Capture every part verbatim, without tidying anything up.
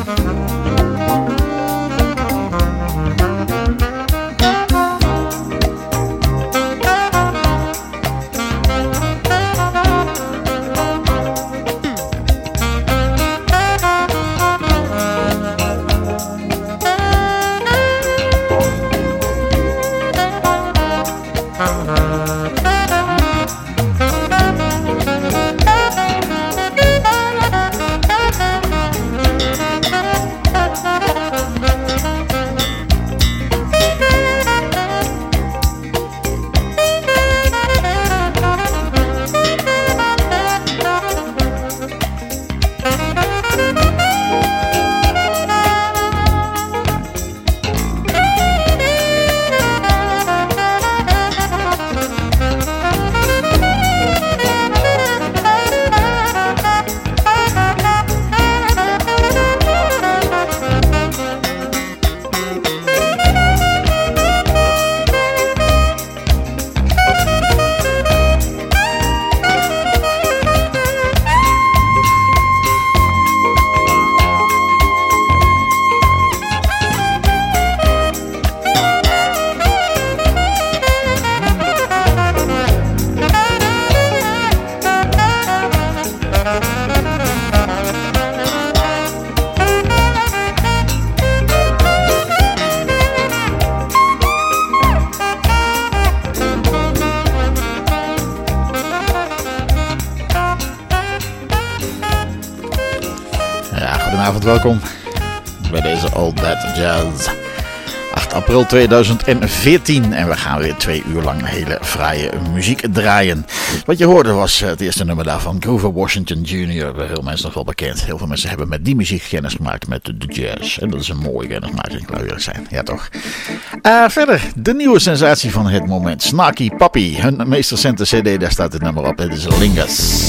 Welkom bij deze All That Jazz. acht april tweeduizend veertien en we gaan weer twee uur lang hele fraaie muziek draaien. Wat je hoorde was het eerste nummer daarvan, Grover Washington junior Heel mensen nog wel bekend. Heel veel mensen hebben met die muziek kennis gemaakt met de jazz. En dat is een mooie kennismaking, laat eerlijk zijn. Ja toch? Uh, verder, de nieuwe sensatie van het moment. Snarky Puppy, hun meest recente cd, daar staat het nummer op. Het is Lingus.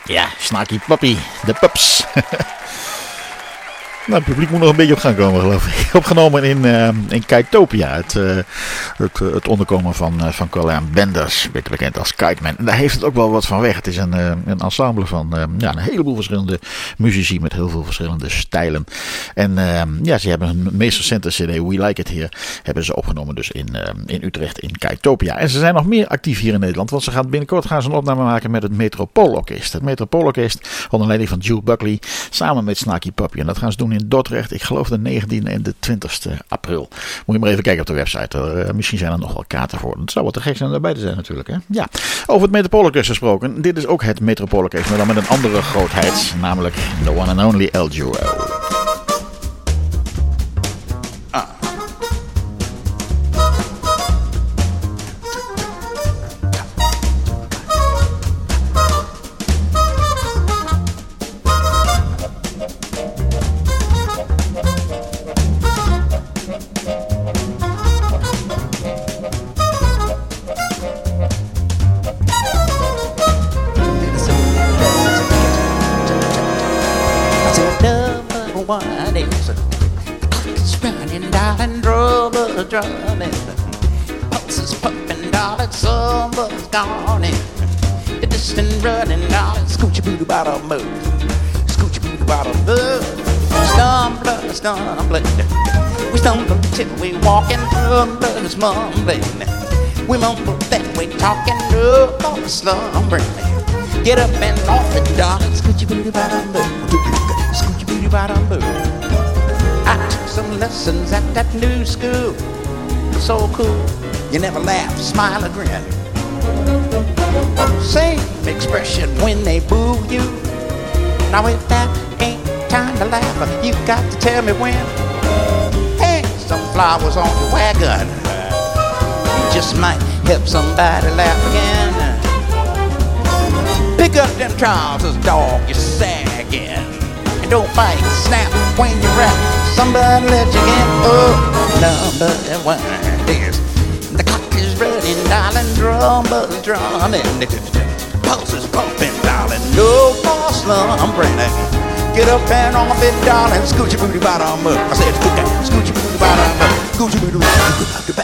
Ja, Snarky Puppy, de Pups. Nou, het publiek moet nog een beetje op gang komen, geloof ik. Opgenomen in, uh, in Kitopia, het, uh, het, uh, het onderkomen van, uh, van Colin Benders, beter bekend als Kiteman. En daar heeft het ook wel wat van weg. Het is een, uh, een ensemble van uh, ja, een heleboel verschillende muzici met heel veel verschillende stijlen. En uh, ja, ze hebben hun meest recente cd, We Like It Here, hebben ze opgenomen dus in, uh, in Utrecht, in Kitopia. En ze zijn nog meer actief hier in Nederland, want ze gaan binnenkort gaan ze een opname maken met het Metropoolorkest. Het Metropoolorkest, onder leiding van Jules Buckley, samen met Snarky Puppy. En dat gaan ze doen in Dordrecht, ik geloof de negentiende en de twintigste april. Moet je maar even kijken op de website. Er, uh, misschien zijn er nog wel kaarten voor. Het zou wat te gek zijn om erbij te zijn natuurlijk. Hè? Ja. Over het Metropoolorkest gesproken. Dit is ook het Metropoolorkest, maar dan met een andere grootheid. Namelijk The One and Only El Giro. Ah. One is the clock is running, darling, drummers drumming, pulses pumping, darling, summer's gone in. The distant running, darling, scoochie booty bottom move, scoochie booty bottom move. Stumbling, stumbling, we stumble till we walking, rumblers mumbling. We mumble then we talking, up on the slumbering. Get up and off it, darling, scoochie booty bottom move. Scoochie booty bottom boo. I took some lessons at that new school. So cool, you never laugh, smile or grin. Same expression when they boo you. Now if that ain't time to laugh, you got to tell me when. Hang some flowers on your wagon. You just might help somebody laugh again. Pick up them trousers, dog, you're sagging. Don't fight, snap when you rap. Somebody let you in. Oh, number one is the clock is running, darling. Drummers drumming, pulses pumping, darling. No more slumbering. Get up and off it, darling. Scoochie booty bottom up. I said scoochie booty bottom up. Scoochie booty bottom up.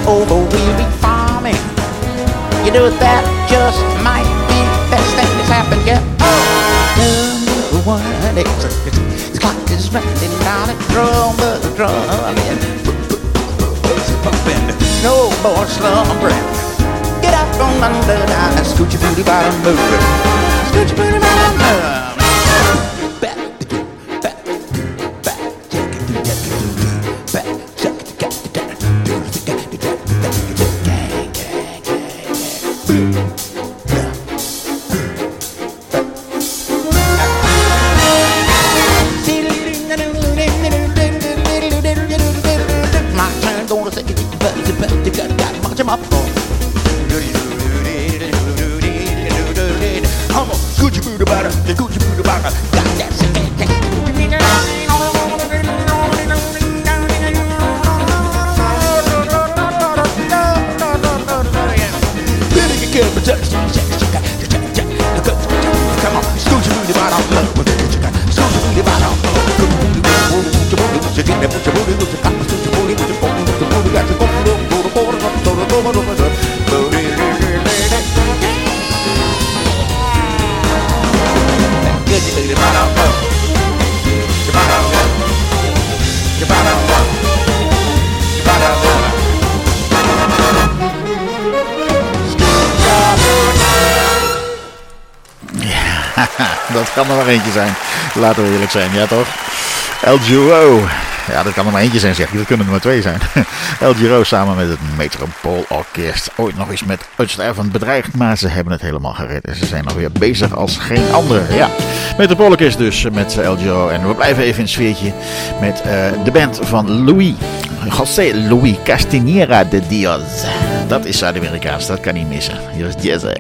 over we'll be farming. You know that just might be the best thing that's happened yet. Oh, number one, it's, it's, it's clock is running down and drum, drumming, pumping, no more slumbering. Get up from under that scoot your booty bottom moving, scoot your booty bottom moving. Back, back, back, check it, check it, back, check it, check it, check it, check it, check it, gang, gang, gang, gang. My turn, gonna take it, but you got to march him up. Come on, Gucci booty butter, the Gucci booty butter, got that second thing. Come on, Gucci booty butter, Gucci booty butter. Dat kan er maar eentje zijn. Laten we eerlijk zijn, ja toch? El Giro. Ja, dat kan er maar eentje zijn, zeg je. Dat kunnen er maar twee zijn. El Giro samen met het Metropoolorkest. Ooit nog eens met uitsterven bedreigd, maar ze hebben het helemaal gered. En ze zijn nog weer bezig als geen andere. Ja, Metropoolorkest dus met El Giro. En we blijven even in het sfeertje met uh, de band van Louis. José Luis Castañeda de Dios. Dat is Zuid-Amerikaans, dat kan niet missen. Hier is Jazzy.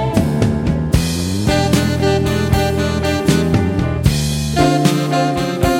Thank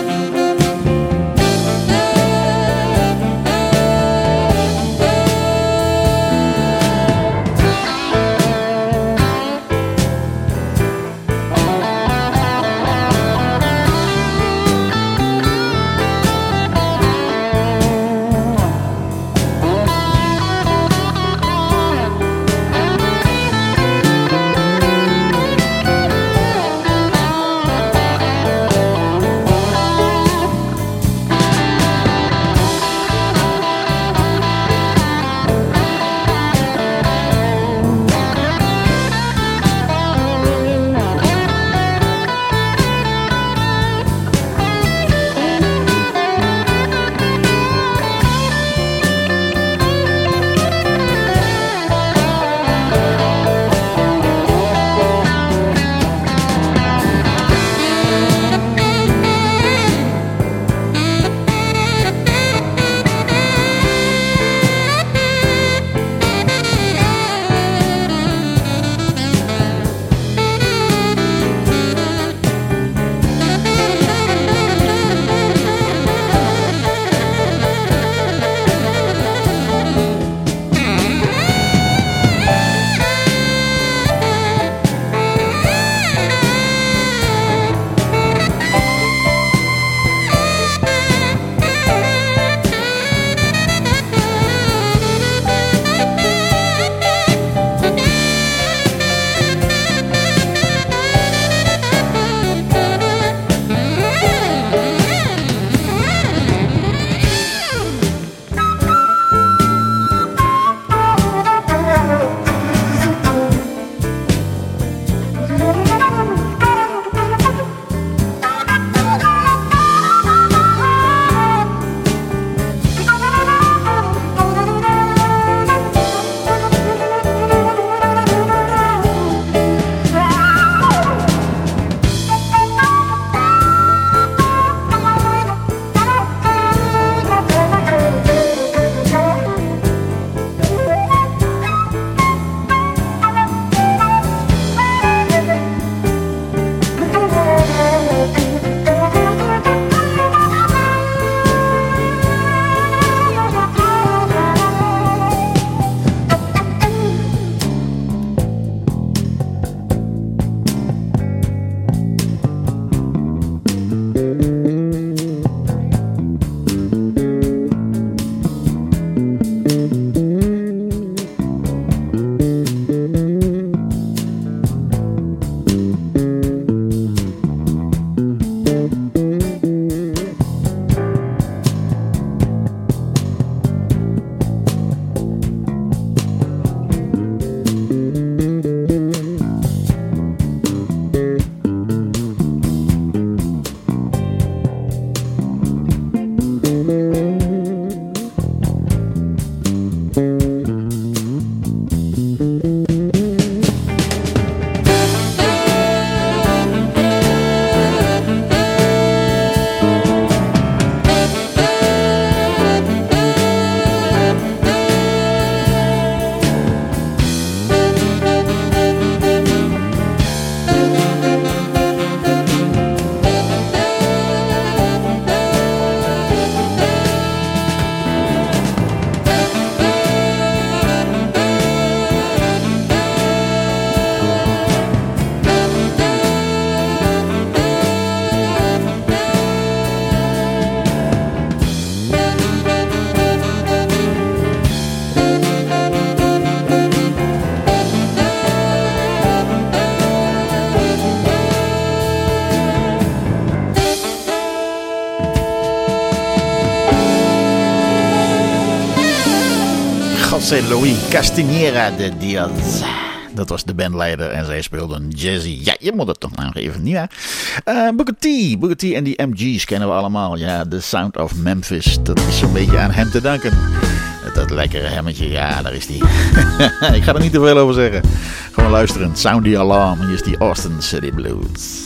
José Luis Castanera de Diaz. Dat was de bandleider en zij speelden jazzy. Ja, je moet het toch nou even, niet waar? Uh, Booker T. Booker T en die M G's kennen we allemaal. Ja, The Sound of Memphis. Dat is zo'n beetje aan hem te danken. Dat lekkere hemmetje, ja, daar is die. Ik ga er niet te veel over zeggen. Gewoon luisteren. Sound the Alarm. Hier is die Austin City Blues.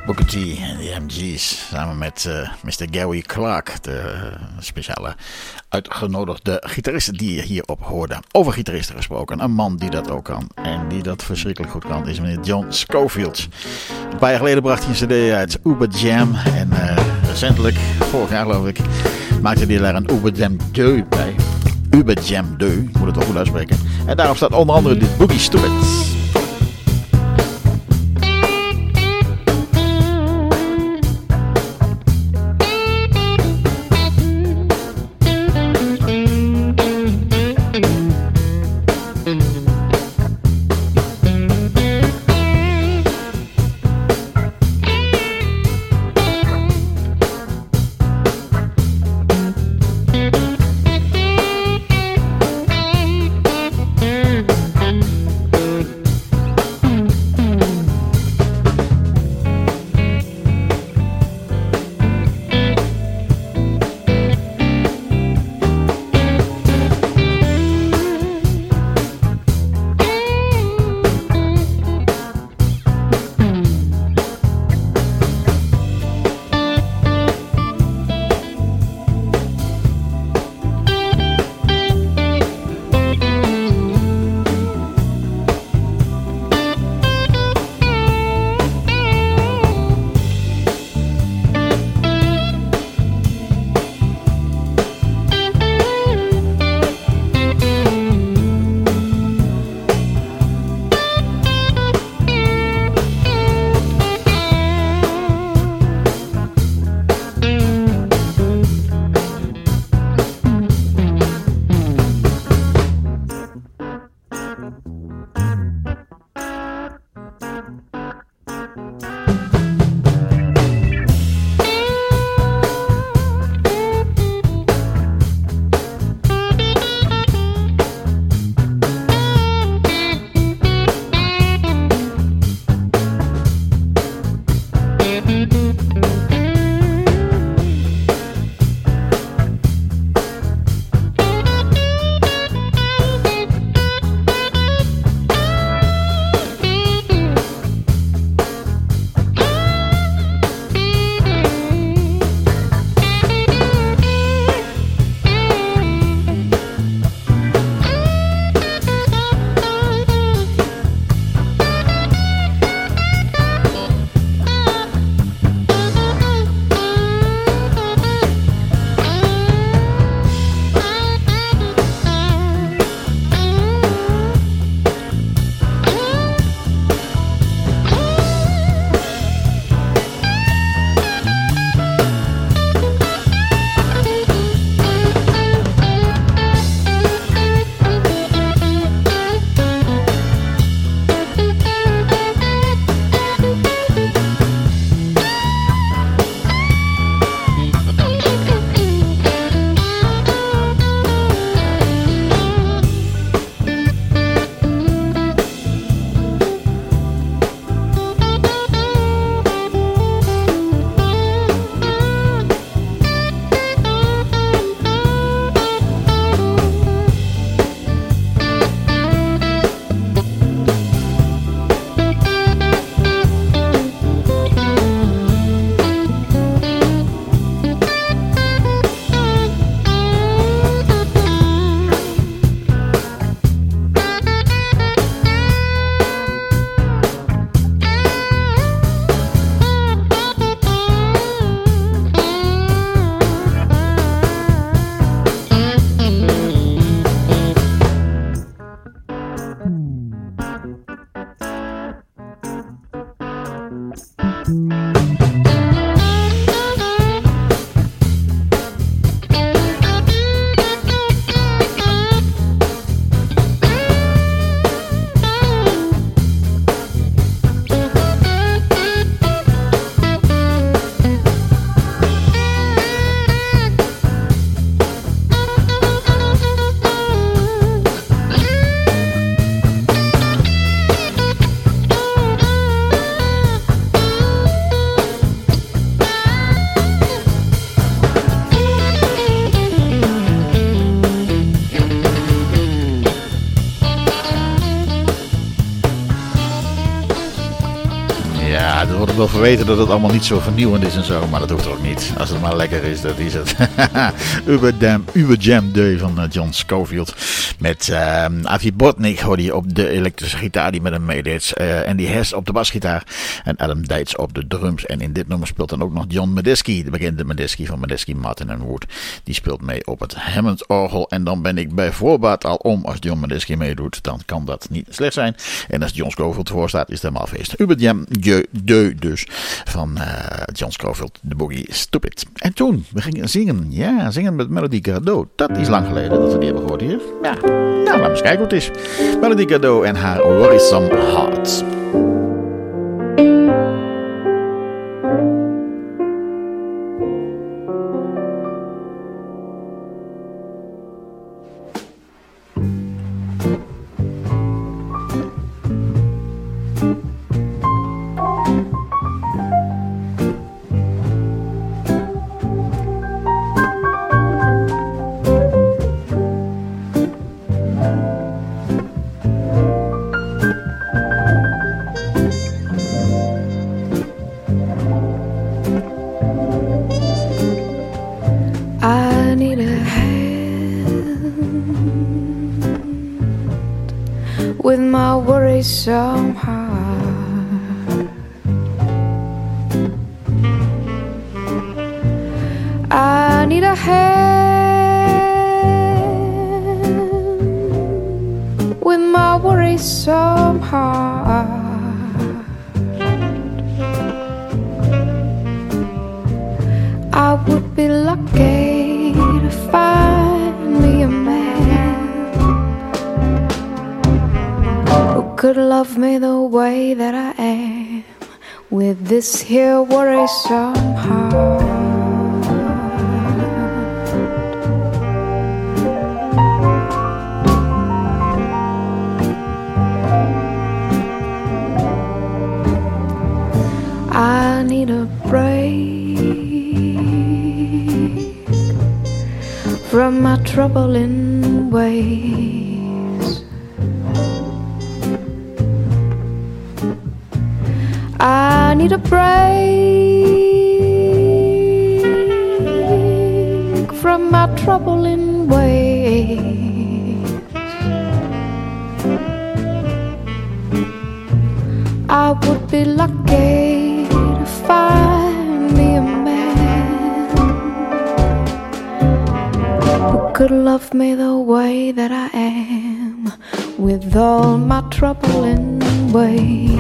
Booker T en de M G's samen met uh, mister Gary Clark, de uh, speciale uitgenodigde gitarist die je hierop hoorde. Over gitaristen gesproken, een man die dat ook kan en die dat verschrikkelijk goed kan is meneer John Scofield. Een paar jaar geleden bracht hij een cd uit, Uber Jam, en uh, recentelijk, vorig jaar geloof ik, maakte hij daar een Uber Jam deux bij. Uber Jam deux, ik moet het ook goed uitspreken. En daarop staat onder andere dit Boogie Stupid. Ja, er wordt wel verweten dat het allemaal niet zo vernieuwend is en zo, maar dat hoeft ook niet. Als het maar lekker is, dat is het. Uber, Jam, Uber Jam Day van uh, John Scofield. Met uh, Avi Botnik hoorde je op de elektrische gitaar die met hem meedeed. Uh, Andy Hess op de basgitaar en Adam Deitz op de drums. En in dit nummer speelt dan ook nog John Medeski, de bekende Medeski van Medeski, Martin en Wood. Die speelt mee op het Hammond orgel. En dan ben ik bij voorbaat al om. Als John Medeski meedoet, dan kan dat niet slecht zijn. En als John Scofield ervoor staat, is het helemaal feest. Uber Jam Day dus van uh, John Scofield, de boogie Stupid. En toen, we gingen zingen. Ja, zingen met Melody Gardot. Dat is lang geleden dat we die hebben gehoord hier. Ja, nou, laten we eens kijken hoe het is. Melody Gardot en haar Worrisome Heart. Somehow I need a hand with my worrisome heart. I would be lucky to find me a man who could love me the way that I am, with this here worrisome heart. I need a break from my troubling ways. I need a break from my troubling ways. I would be lucky to find me a man who could love me the way that I am, with all my troubling ways.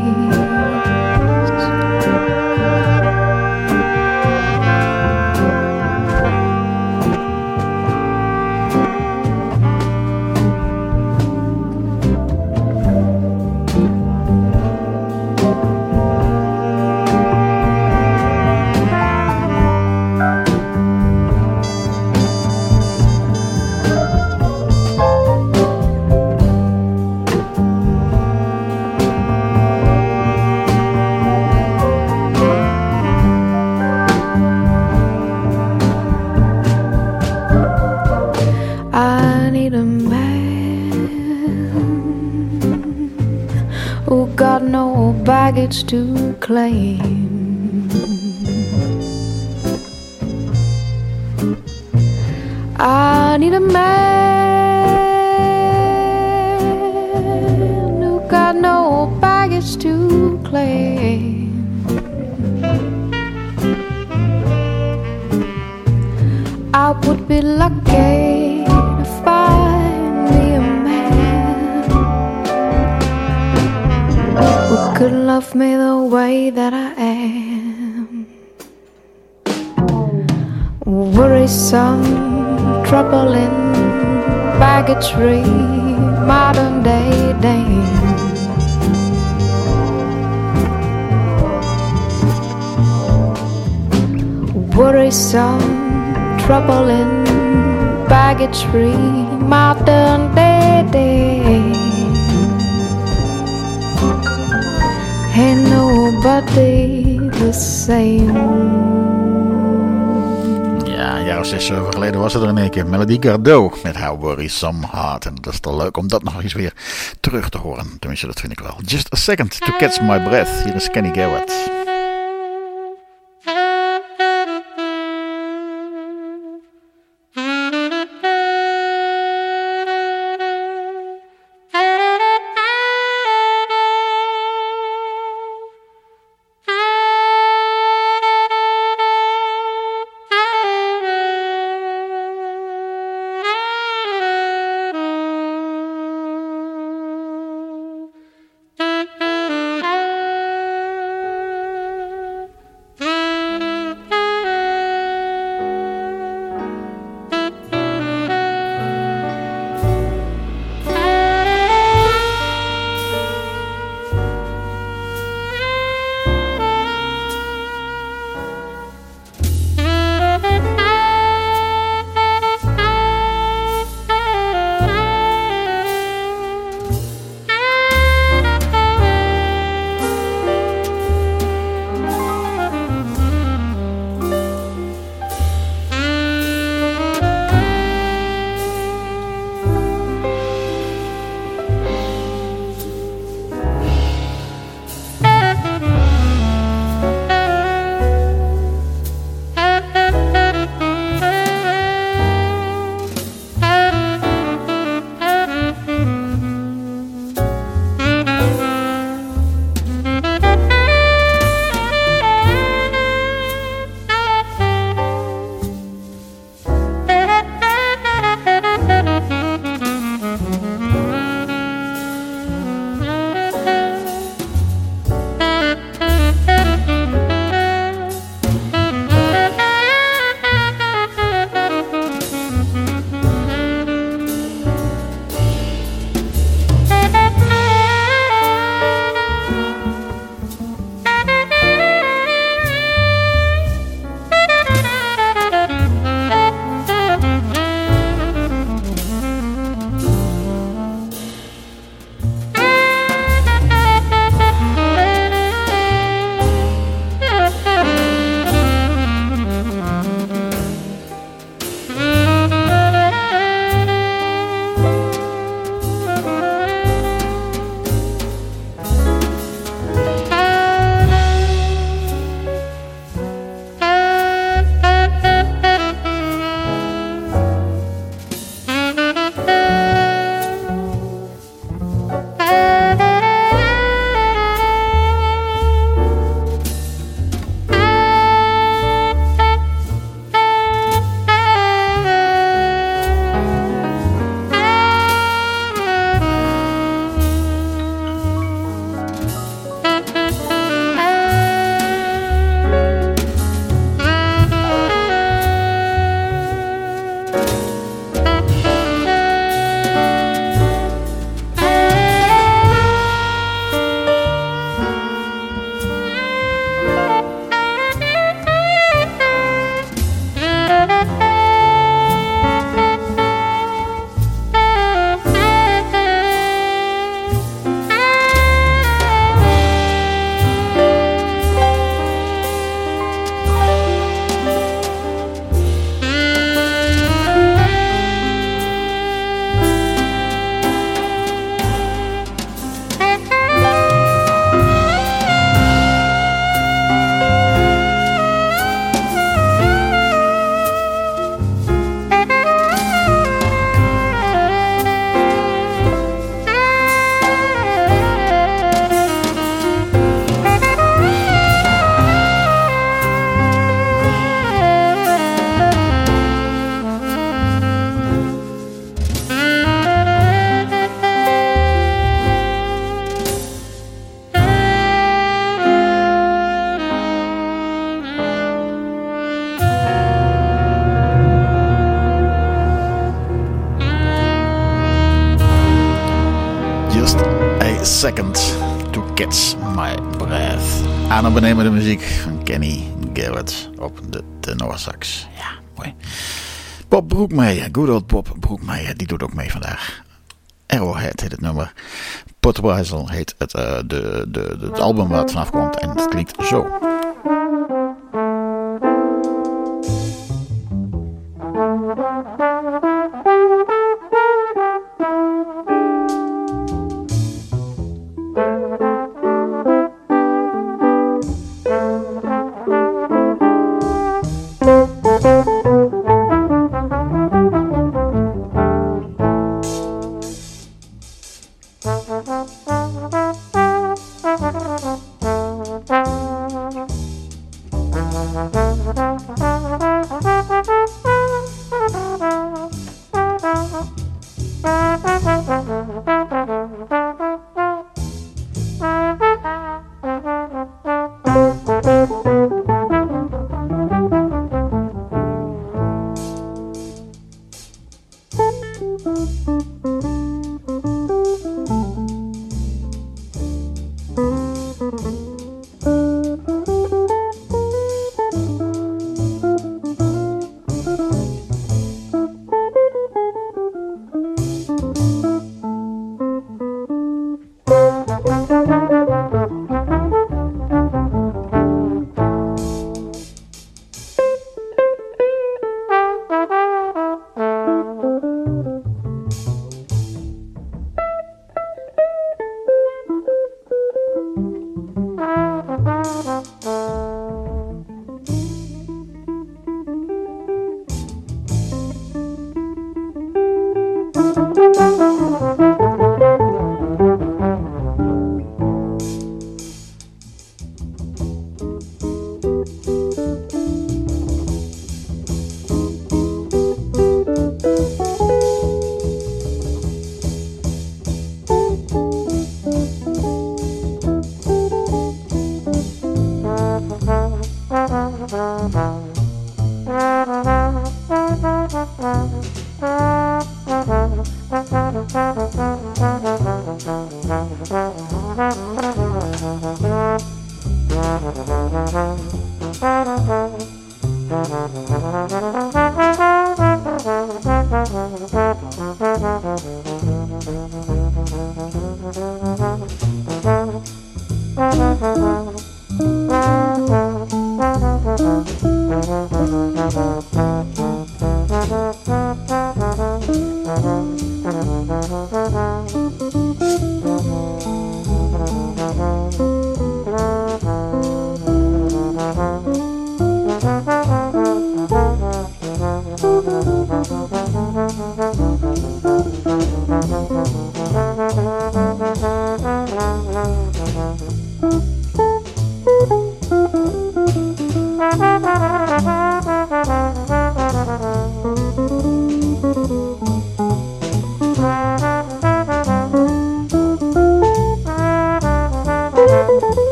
Baggage to claim. I need a man who got no baggage to claim. I would be lucky to find me a man who could love me the way that I am. Worrisome, troubling, baggage-free, modern-day dame. Worrisome, troubling, baggage-free, modern-day dame. Ain't nobody the same. Ja, jaar of zes, zeven geleden was het er in één keer. Melody Gardot met How Worry Some Heart. En dat is toch leuk om dat nog eens weer terug te horen. Tenminste, dat vind ik wel. Just a second to catch my breath. Hier is Kenny Garrett. Second to Catch My Breath. Aan en beneden de muziek van Kenny Garrett op de tenorsax. Ja, mooi. Bob Broekmeijer, good old Bob Broekmeijer, die doet ook mee vandaag. Arrowhead heet het nummer. Potweisel heet het, uh, de, de, de, het album waar het vanaf komt en het klinkt zo.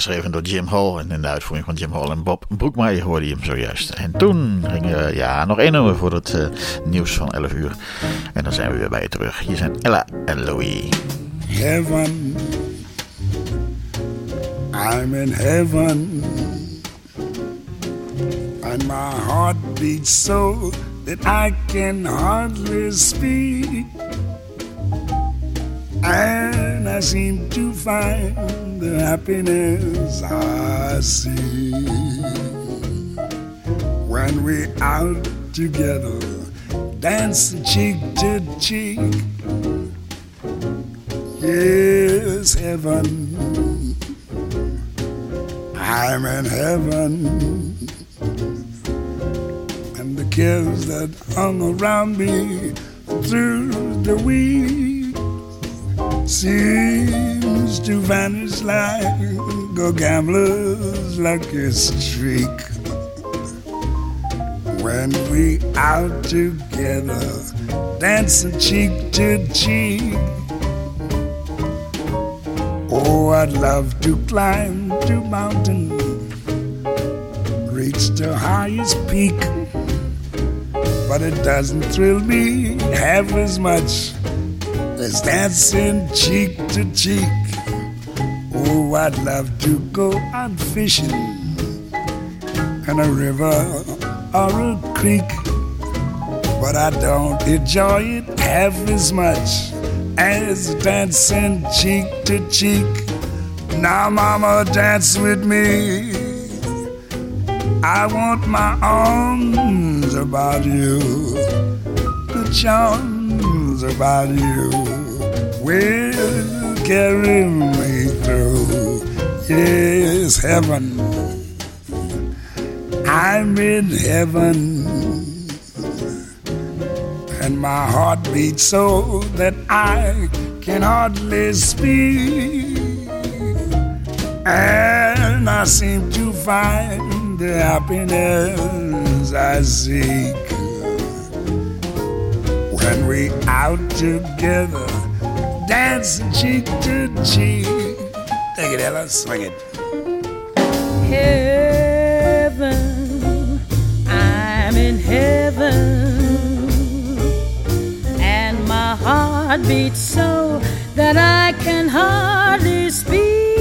geschreven door Jim Hall. En in de uitvoering van Jim Hall en Bob Broekmeijer hoorde je hem zojuist. En toen ging er ja, nog één nummer voor het uh, nieuws van elf uur. En dan zijn we weer bij je terug. Hier zijn Ella en Louis. Heaven, I'm in heaven, and my heart beats so that I can hardly speak, and I seem to find the happiness I see when we're out together, dancing cheek to cheek. Yes, heaven, I'm in heaven, and the cares that hung around me through the week seems to vanish like a gambler's lucky streak. When we out together, dancing cheek to cheek. Oh, I'd love to climb the mountain, reach the highest peak, but it doesn't thrill me half as much as dancing cheek to cheek. Oh, I'd love to go out fishing in a river or a creek, but I don't enjoy it half as much as dancing cheek to cheek. Now, mama, dance with me. I want my arms about you, the charms about you will carry me through. Yes, heaven, I'm in heaven, and my heart beats so that I can hardly speak, and I seem to find the happiness I seek when we out together, dancing cheek to cheek. Take it, Ella, swing it. Heaven, I'm in heaven, my heart beats so that I can hardly speak,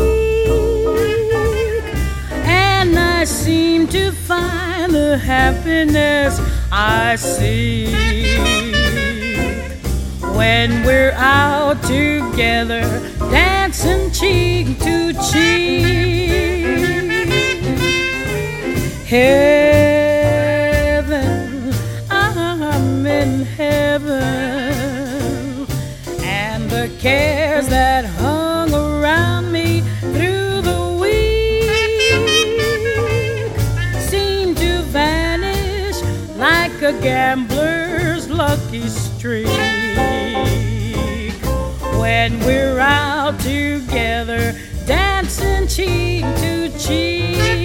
and I seem to find the happiness I seek when we're out together, dancing cheek to cheek. Heaven, I'm in heaven, the cares that hung around me through the week seem to vanish like a gambler's lucky streak when we're out together, dancing cheek to cheek.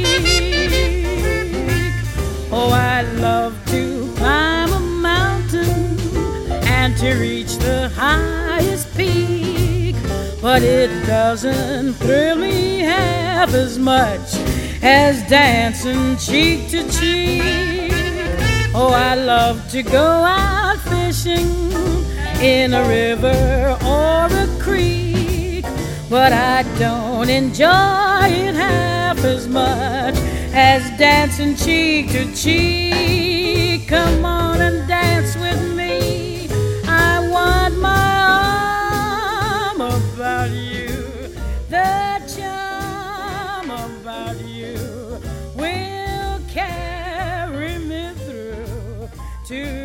Oh, I love to climb a mountain and to reach the highest peak, but it doesn't thrill me half as much as dancing cheek to cheek. Oh, I love to go out fishing in a river or a creek, but I don't enjoy it half as much as dancing cheek to cheek. Come on and dance with me. I want my arm about you. The charm about you will carry me through to